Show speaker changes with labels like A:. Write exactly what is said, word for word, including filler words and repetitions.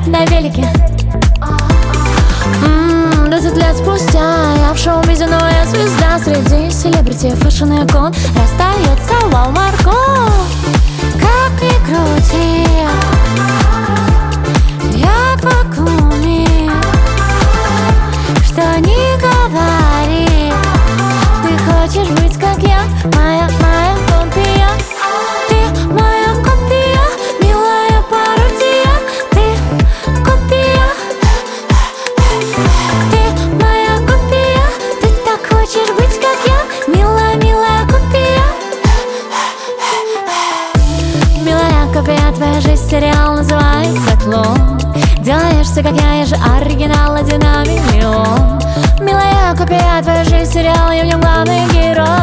A: на велике. Ммм, двадцать лет спустя я в шоу-бизе новая звезда. Среди селебрити фэшн-икон расстается Вау-Марго. Как ни крути, я в вакууме. Что ни говори, ты хочешь быть как я, моя, моя копия. Ты моя копия, милая пародия. Ты копия, ты моя копия. Ты так хочешь быть как я, милая, милая копия. Милая копия, твоя жизнь сериал называется «Клон». Делаешься как я, я же оригинал один на миллион. Милая копия, твоя жизнь сериал, я в нем главный герой.